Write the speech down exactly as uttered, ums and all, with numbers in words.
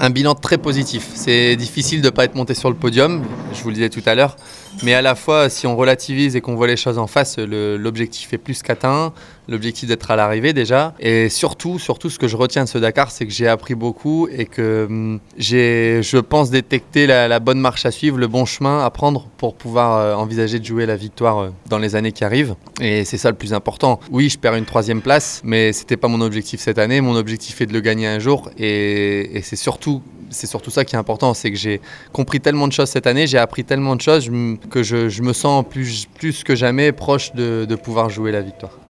Un bilan très positif. C'est difficile de ne pas être monté sur le podium, je vous le disais tout à l'heure. Mais à la fois, si on relativise et qu'on voit les choses en face, le, l'objectif est plus qu'atteint. L'objectif d'être à l'arrivée déjà. Et surtout, surtout, ce que je retiens de ce Dakar, c'est que j'ai appris beaucoup et que hum, j'ai, je pense, détecter la, la bonne marche à suivre, le bon chemin à prendre pour pouvoir euh, envisager de jouer la victoire euh, dans les années qui arrivent. Et c'est ça le plus important. Oui, je perds une troisième place, mais ce n'était pas mon objectif cette année. Mon objectif est de le gagner un jour. Et, et c'est surtout... C'est surtout ça qui est important, c'est que j'ai compris tellement de choses cette année, j'ai appris tellement de choses que je, je me sens plus, plus que jamais proche de, de pouvoir jouer la victoire.